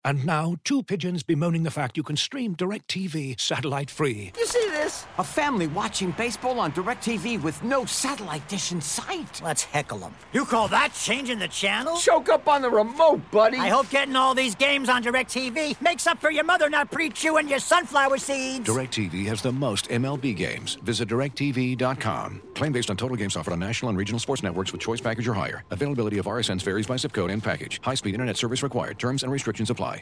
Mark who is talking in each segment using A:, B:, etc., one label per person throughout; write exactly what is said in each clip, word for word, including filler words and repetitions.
A: And now, two pigeons bemoaning the fact you can stream DirecTV satellite-free.
B: You see this? A family watching baseball on DirecTV with no satellite dish in sight.
C: Let's heckle them. You call that changing the channel?
B: Choke up on the remote, buddy.
C: I hope getting all these games on DirecTV makes up for your mother not pre-chewing your sunflower seeds.
A: DirecTV has the most M L B games. Visit direct T V dot com. Claim based on total games offered on national and regional sports networks with choice package or higher. Availability of R S Ns varies by zip code and package. High-speed internet service required. Terms and restrictions apply.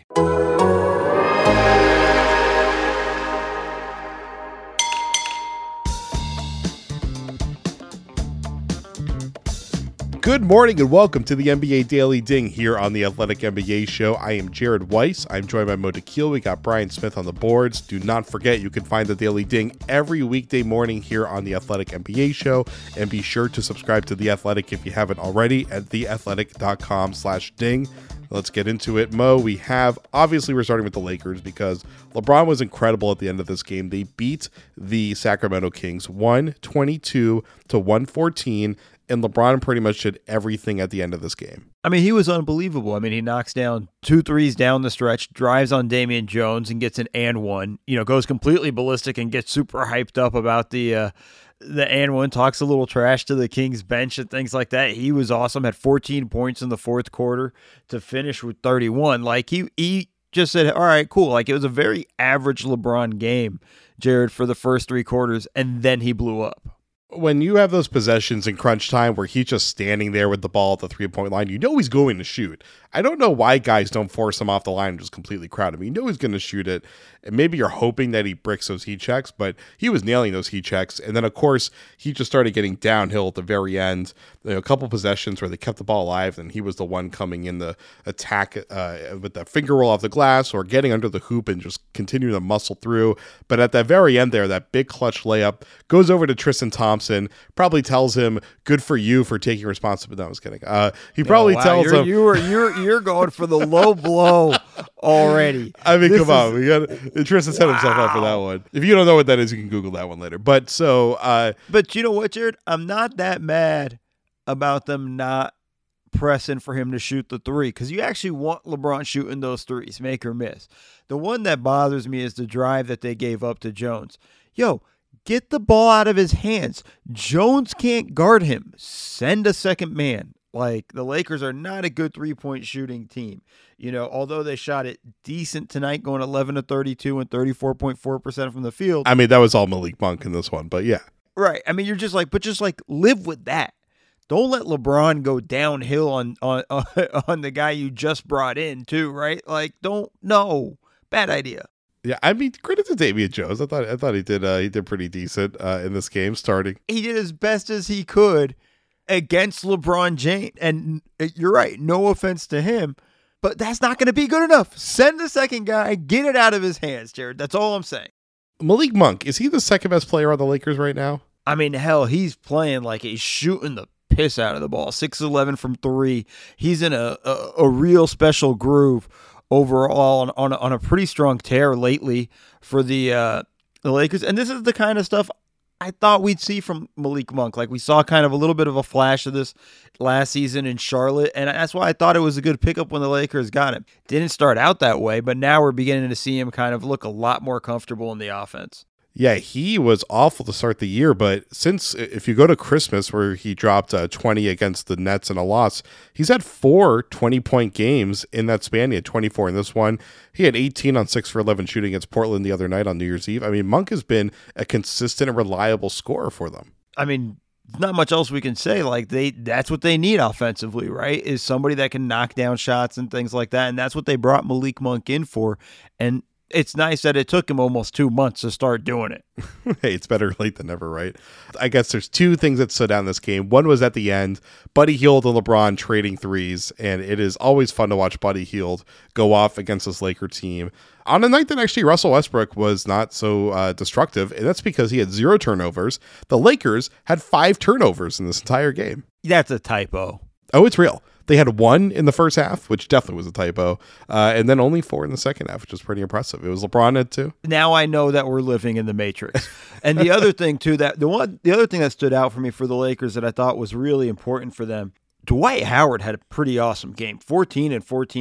D: Good morning and welcome to the N B A Daily Ding here on the Athletic N B A Show. I am Jared Weiss. I'm joined by Mo Dakhil. We got Brian Smith on the boards. Do not forget, you can find the Daily Ding every weekday morning here on the Athletic N B A Show. And be sure to subscribe to The Athletic if you haven't already at the athletic dot com slash ding. Let's get into it. Mo, we have, obviously we're starting with the Lakers because LeBron was incredible at the end of this game. They beat the Sacramento Kings one twenty-two to one fourteen, and LeBron pretty much did everything at the end of this game.
E: I mean, he was unbelievable. I mean, he knocks down two threes down the stretch, drives on Damian Jones and gets an and one, you know, goes completely ballistic and gets super hyped up about the, uh, the and one, talks a little trash to the Kings bench and things like that. He was awesome, had fourteen points in the fourth quarter to finish with thirty-one. Like, he, he just said, all right, cool. Like, it was a very average LeBron game, Jared, for the first three quarters, and then he blew up.
D: When you have those possessions in crunch time where he's just standing there with the ball at the three-point line, you know he's going to shoot. I don't know why guys don't force him off the line and just completely crowd him. You know he's going to shoot it, and maybe you're hoping that he bricks those heat checks, but he was nailing those heat checks. And then, of course, he just started getting downhill at the very end. You know, a couple possessions where they kept the ball alive, and he was the one coming in the attack uh, with the finger roll off the glass or getting under the hoop and just continuing to muscle through. But at that very end there, that big clutch layup goes over to Tristan Thompson, probably tells him, good for you for taking responsibility. No, I was kidding. Uh, he probably
E: oh, wow.
D: tells
E: you're,
D: him.
E: You were, you're, you're going for the low blow already.
D: I mean,
E: This
D: come on.
E: is,
D: We got Tristan set wow. himself up for that one. If you don't know what that is, you can Google that one later. But so. Uh,
E: but you know what, Jared? I'm not that mad about them not pressing for him to shoot the three because you actually want LeBron shooting those threes, make or miss. The one that bothers me is the drive that they gave up to Jones. Yo, get the ball out of his hands. Jones can't guard him. Send a second man. Like, the Lakers are not a good three-point shooting team. You know, although they shot it decent tonight, going eleven to thirty-two and thirty-four point four percent from the field.
D: I mean, that was all Malik Monk in this one, but yeah.
E: Right. I mean, you're just like, but just like live with that. Don't let LeBron go downhill on on on the guy you just brought in too, right? Like, don't, no, bad idea.
D: Yeah, I mean, credit to Damian Jones. I thought I thought he did uh, he did pretty decent uh, in this game starting.
E: He did as best as he could against LeBron James, and you're right. No offense to him, but that's not going to be good enough. Send the second guy, get it out of his hands, Jared. That's all I'm saying.
D: Malik Monk, is he the second best player on the Lakers right now?
E: I mean, hell, he's playing like he's shooting the piss out of the ball. six eleven from three. He's in a a, a real special groove overall on on a, on a pretty strong tear lately for the uh, the Lakers. And this is the kind of stuff I thought we'd see from Malik Monk. Like, we saw kind of a little bit of a flash of this last season in Charlotte, and that's why I thought it was a good pickup when the Lakers got him. Didn't start out that way, but now we're beginning to see him kind of look a lot more comfortable in the offense.
D: Yeah, he was awful to start the year, but since, if you go to Christmas where he dropped uh, twenty against the Nets in a loss, he's had four twenty-point games in that span. He had twenty-four in this one. He had eighteen on six for eleven shooting against Portland the other night on New Year's Eve. I mean, Monk has been a consistent and reliable scorer for them.
E: I mean, not much else we can say. Like, they that's what they need offensively, right? Is somebody that can knock down shots and things like that, and that's what they brought Malik Monk in for. And it's nice that it took him almost two months to start doing it.
D: Hey, it's better late than never, right? I guess there's two things that stood out in this game. One was at the end, Buddy Hield and LeBron trading threes, and it is always fun to watch Buddy Hield go off against this Laker team on a night that actually Russell Westbrook was not so uh, destructive, and that's because he had zero turnovers. The Lakers had five turnovers in this entire game.
E: That's a typo.
D: Oh, it's real. They had one in the first half, which definitely was a typo, uh, and then only four in the second half, which was pretty impressive. It was LeBron had two.
E: Now I know that we're living in the Matrix. And the other thing too, that the one, the other thing that stood out for me for the Lakers that I thought was really important for them, Dwight Howard had a pretty awesome game, fourteen and fourteen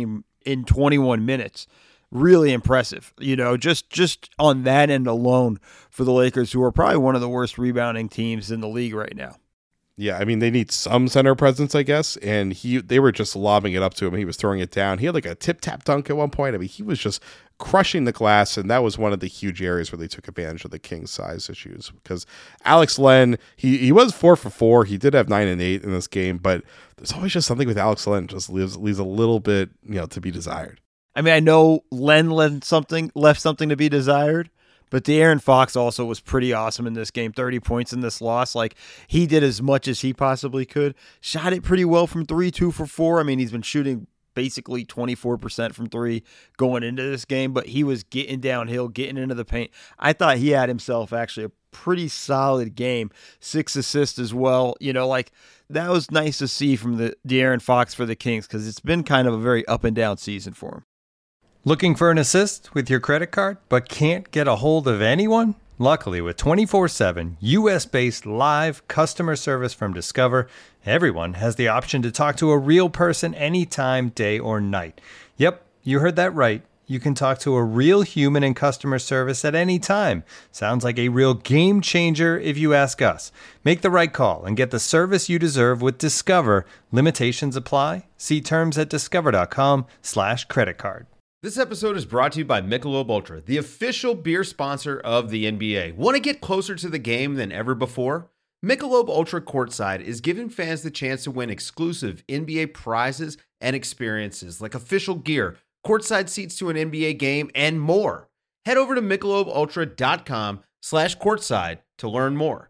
E: in twenty-one minutes. Really impressive, you know, just just on that end alone for the Lakers, who are probably one of the worst rebounding teams in the league right now.
D: Yeah, I mean, they need some center presence, I guess, and he they were just lobbing it up to him. He was throwing it down. He had like a tip-tap dunk at one point. I mean, he was just crushing the glass, and that was one of the huge areas where they took advantage of the Kings' size issues. Because Alex Len, he, he was four for four. He did have nine and eight in this game, but there's always just something with Alex Len just leaves, leaves a little bit, you know, to be desired.
E: I mean, I know Len left something, left something to be desired, but De'Aaron Fox also was pretty awesome in this game. thirty points in this loss. Like, he did as much as he possibly could. Shot it pretty well from three, two for four. I mean, he's been shooting basically twenty-four percent from three going into this game, but he was getting downhill, getting into the paint. I thought he had himself actually a pretty solid game. Six assists as well. You know, like, that was nice to see from the De'Aaron Fox for the Kings, because it's been kind of a very up and down season for him.
F: Looking for an assist with your credit card, but can't get a hold of anyone? Luckily, with twenty-four seven U S-based live customer service from Discover, everyone has the option to talk to a real person anytime, day or night. Yep, you heard that right. You can talk to a real human in customer service at any time. Sounds like a real game changer if you ask us. Make the right call and get the service you deserve with Discover. Limitations apply. See terms at discover.com slash credit card.
G: This episode is brought to you by Michelob Ultra, the official beer sponsor of the N B A. Want to get closer to the game than ever before? Michelob Ultra Courtside is giving fans the chance to win exclusive N B A prizes and experiences like official gear, courtside seats to an N B A game, and more. Head over to michelobultra.com slash courtside to learn more.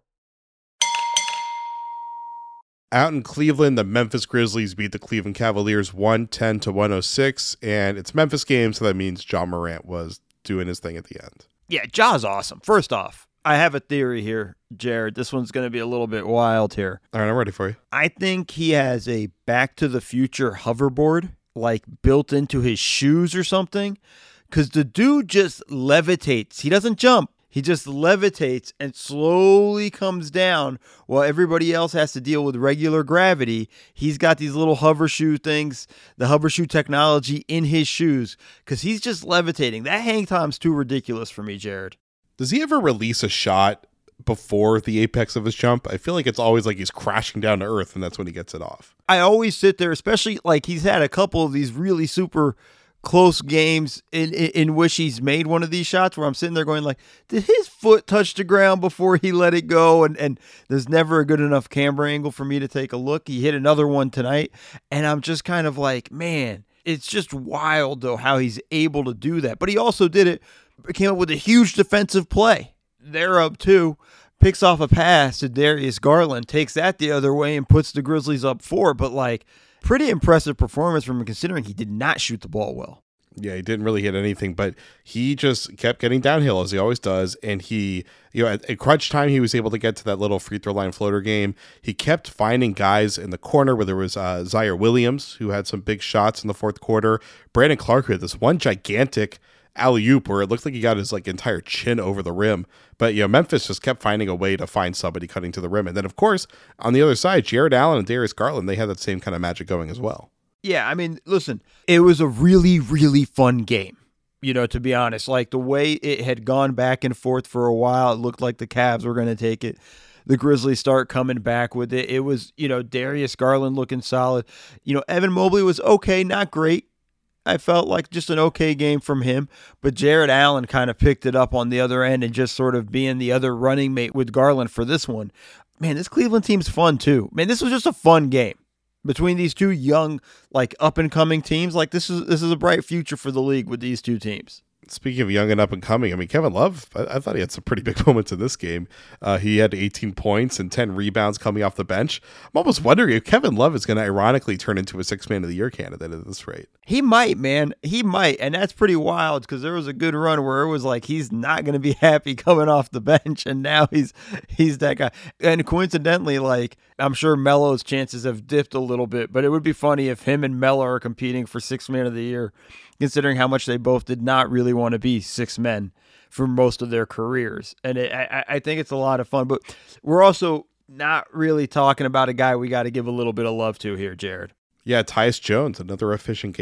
D: Out in Cleveland, the Memphis Grizzlies beat the Cleveland Cavaliers one ten to one oh six, and it's Memphis game, so that means Ja Morant was doing his thing at the end.
E: Yeah, Ja's awesome. First off, I have a theory here, Jared. This one's going to be a little bit wild here.
D: All right, I'm ready for you.
E: I think he has a Back to the Future hoverboard, like built into his shoes or something, because the dude just levitates. He doesn't jump. He just levitates and slowly comes down while everybody else has to deal with regular gravity. He's got these little hover shoe things, the hover shoe technology in his shoes, because he's just levitating. That hang time's too ridiculous for me, Jared.
D: Does he ever release a shot before the apex of his jump? I feel like it's always like he's crashing down to earth, and that's when he gets it off.
E: I always sit there, especially like he's had a couple of these really super close games in, in in which he's made one of these shots where I'm sitting there going like, did his foot touch the ground before he let it go? And and there's never a good enough camera angle for me to take a look. He hit another one tonight, and I'm just kind of like, man, it's just wild though how he's able to do that. But he also did it, came up with a huge defensive play. They're up two, picks off a pass to Darius Garland, takes that the other way and puts the Grizzlies up four. But like, pretty impressive performance from him considering he did not shoot the ball well.
D: Yeah, he didn't really hit anything, but he just kept getting downhill as he always does. And he, you know, at, at crunch time, he was able to get to that little free throw line floater game. He kept finding guys in the corner where there was uh, Zaire Williams, who had some big shots in the fourth quarter. Brandon Clark had this one gigantic alley-oop where it looked like he got his like entire chin over the rim. But, you know, Memphis just kept finding a way to find somebody cutting to the rim. And then, of course, on the other side, Jared Allen and Darius Garland, they had that same kind of magic going as well.
E: Yeah, I mean, listen, it was a really, really fun game, you know, to be honest. Like, the way it had gone back and forth for a while, it looked like the Cavs were going to take it. The Grizzlies start coming back with it. It was, you know, Darius Garland looking solid. You know, Evan Mobley was okay, not great. I felt like just an okay game from him, but Jared Allen kind of picked it up on the other end and just sort of being the other running mate with Garland for this one. Man, this Cleveland team's fun too. Man, this was just a fun game between these two young, like up and coming teams. Like this is this is a bright future for the league with these two teams.
D: Speaking of young and up and coming, I mean, Kevin Love, I, I thought he had some pretty big moments in this game. Uh, he had eighteen points and ten rebounds coming off the bench. I'm almost wondering if Kevin Love is going to ironically turn into a six man of the year candidate at this rate.
E: He might, man. He might. And that's pretty wild because there was a good run where it was like he's not going to be happy coming off the bench. And now he's he's that guy. And coincidentally, like, I'm sure Melo's chances have dipped a little bit, but it would be funny if him and Melo are competing for six man of the year, considering how much they both did not really want to be six men for most of their careers. And it, I, I think it's a lot of fun. But we're also not really talking about a guy we got to give a little bit of love to here, Jared.
D: Yeah, Tyus Jones, another efficient game.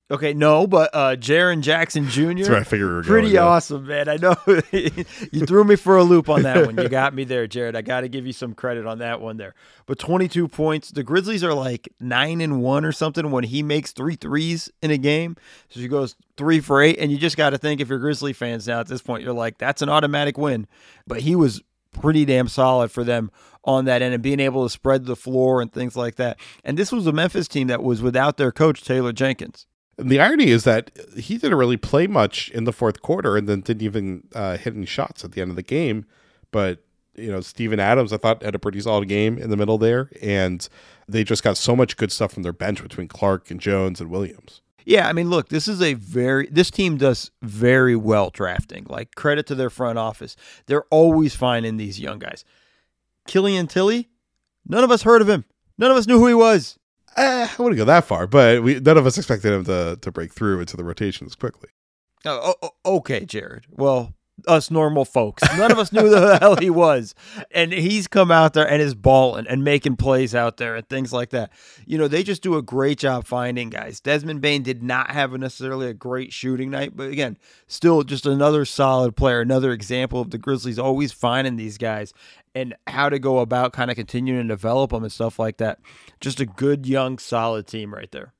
E: Okay, no, but uh, Jaren Jackson Junior
D: That's where I figured we were
E: pretty
D: going, yeah.
E: awesome, man. I know you threw me for a loop on that one. You got me there, Jared. I got to give you some credit on that one there. But twenty-two points. The Grizzlies are like nine and one or something when he makes three threes in a game. So he goes three for eight, and you just got to think if you're Grizzly fans now at this point, you're like, that's an automatic win. But he was pretty damn solid for them on that end and being able to spread the floor and things like that. And this was a Memphis team that was without their coach, Taylor Jenkins.
D: And the irony is that he didn't really play much in the fourth quarter and then didn't even uh, hit any shots at the end of the game. But, you know, Steven Adams, I thought, had a pretty solid game in the middle there. And they just got so much good stuff from their bench between Clark and Jones and Williams.
E: Yeah, I mean, look, this is a very, this team does very well drafting. Like, credit to their front office. They're always finding these young guys. Killian Tilly, none of us heard of him. None of us knew who he was.
D: Eh, I wouldn't go that far, but we none of us expected him to to break through into the rotations quickly.
E: Oh, oh, okay, Jared. Well, us normal folks, none of us knew who the hell he was. And he's come out there and is balling and making plays out there and things like that. You know, they just do a great job finding guys. Desmond Bane did not have necessarily a great shooting night, but again, still just another solid player, another example of the Grizzlies always finding these guys and how to go about kind of continuing to develop them and stuff like that. Just a good, young, solid team right there.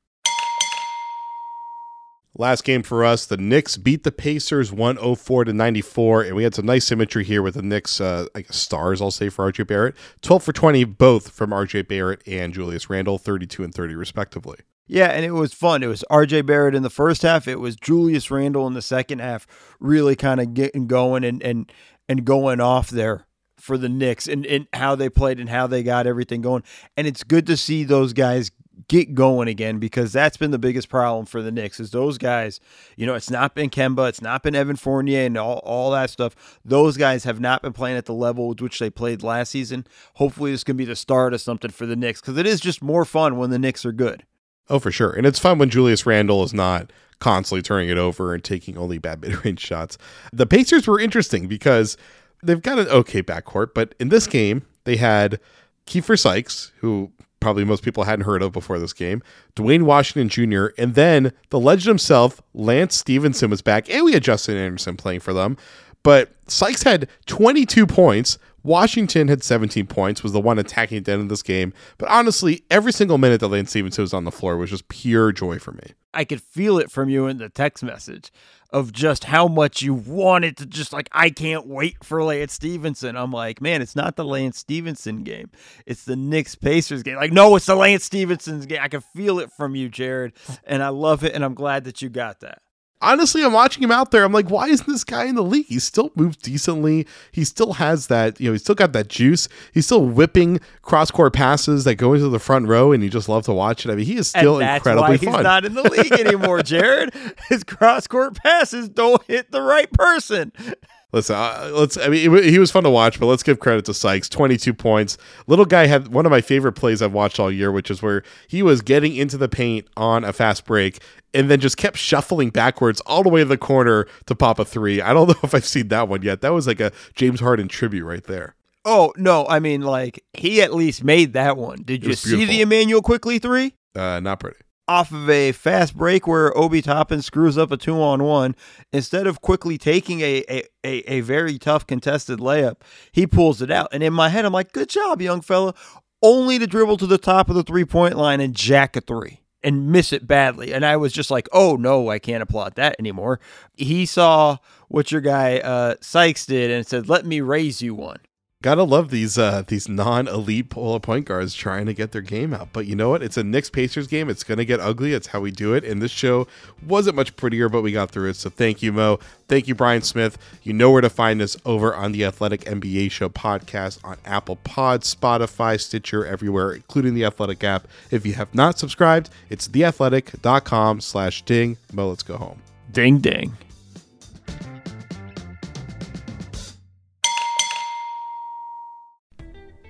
D: Last game for us, the Knicks beat the Pacers one oh four to ninety-four, and we had some nice symmetry here with the Knicks, uh, I guess stars, I'll say, for R J Barrett. twelve for twenty, both from R J Barrett and Julius Randle, thirty-two and thirty respectively.
E: Yeah, and it was fun. It was R J Barrett in the first half. It was Julius Randle in the second half, really kind of getting going and and and going off there for the Knicks and, and how they played and how they got everything going. And it's good to see those guys get going again, because that's been the biggest problem for the Knicks is those guys, you know, it's not been Kemba, it's not been Evan Fournier and all, all that stuff. Those guys have not been playing at the level with which they played last season. Hopefully this can be the start of something for the Knicks, because it is just more fun when the Knicks are good.
D: Oh, for sure. And it's fun when Julius Randle is not constantly turning it over and taking only bad mid-range shots. The Pacers were interesting because they've got an okay backcourt, but in this game, they had Kiefer Sykes, who probably most people hadn't heard of before this game, Dwayne Washington Junior, and then the legend himself, Lance Stevenson, was back, and we had Justin Anderson playing for them. But Sykes had twenty-two points. Washington had seventeen points, was the one attacking at the end of this game. But honestly, every single minute that Lance Stevenson was on the floor was just pure joy for me.
E: I could feel it from you in the text message of just how much you wanted to just like, I can't wait for Lance Stevenson. I'm like, man, it's not the Lance Stevenson game. It's the Knicks Pacers game. Like, no, it's the Lance Stevenson's game. I can feel it from you, Jared. And I love it. And I'm glad that you got that.
D: Honestly, I'm watching him out there. I'm like, why isn't this guy in the league? He still moves decently. He still has that, you know, he's still got that juice. He's still whipping cross-court passes that go into the front row, and you just love to watch it. I mean, he is still
E: and that's
D: incredibly
E: why
D: fun.
E: He's not in the league anymore, Jared. His cross-court passes don't hit the right person.
D: Listen, uh, let's. I mean, it, he was fun to watch, but let's give credit to Sykes. twenty-two points. Little guy had one of my favorite plays I've watched all year, which is where he was getting into the paint on a fast break and then just kept shuffling backwards all the way to the corner to pop a three. I don't know if I've seen that one yet. That was like a James Harden tribute right there.
E: Oh, no. I mean, like, he at least made that one. Did you see the Emmanuel Quickley three?
D: Uh, not pretty.
E: Off of a fast break where Obi Toppin screws up a two-on-one, instead of quickly taking a, a, a, a very tough contested layup, he pulls it out. And in my head, I'm like, good job, young fella. Only to dribble to the top of the three-point line and jack a three and miss it badly. And I was just like, oh, no, I can't applaud that anymore. He saw what your guy uh, Sykes did and said, let me raise you one.
D: Gotta love these uh, these non-elite polar point guards trying to get their game out. But you know what? It's a Knicks-Pacers game. It's going to get ugly. It's how we do it. And this show wasn't much prettier, but we got through it. So thank you, Mo. Thank you, Brian Smith. You know where to find us over on the Athletic N B A Show podcast on Apple Pods, Spotify, Stitcher, everywhere, including the Athletic app. If you have not subscribed, it's theathletic.com slash ding. Mo, let's go home.
E: Ding, ding.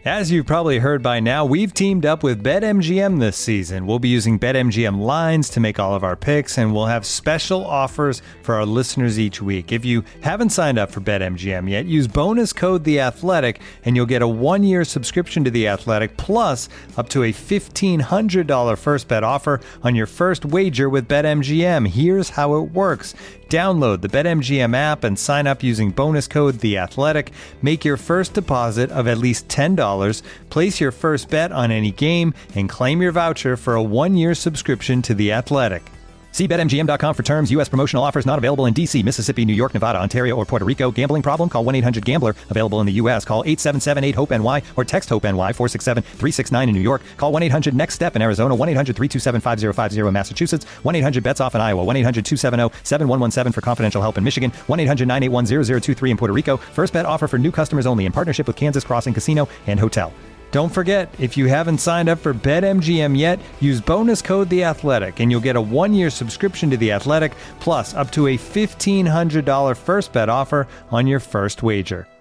F: As you've probably heard by now, we've teamed up with BetMGM this season. We'll be using BetMGM lines to make all of our picks, and we'll have special offers for our listeners each week. If you haven't signed up for BetMGM yet, use bonus code The Athletic, and you'll get a one-year subscription to The Athletic, plus up to a fifteen hundred dollars first bet offer on your first wager with BetMGM. Here's how it works. Download the BetMGM app and sign up using bonus code The Athletic. Make your first deposit of at least ten dollars, place your first bet on any game, and claim your voucher for a one-year subscription to The Athletic. See Bet M G M dot com for terms. U S promotional offers not available in D C, Mississippi, New York, Nevada, Ontario, or Puerto Rico. Gambling problem? Call one eight hundred gambler. Available in the U S. Call eight seven seven eight hope N Y or text HOPE-NY four six seven three six nine in New York. Call one eight hundred next step in Arizona. one eight hundred three two seven five zero five zero in Massachusetts. one eight hundred bets off in Iowa. one eight hundred two seven zero seven one one seven for confidential help in Michigan. one eight hundred nine eight one zero zero two three in Puerto Rico. First bet offer for new customers only in partnership with Kansas Crossing Casino and Hotel. Don't forget, if you haven't signed up for BetMGM yet, use bonus code The Athletic, and you'll get a one-year subscription to The Athletic, plus up to a fifteen hundred dollars first bet offer on your first wager.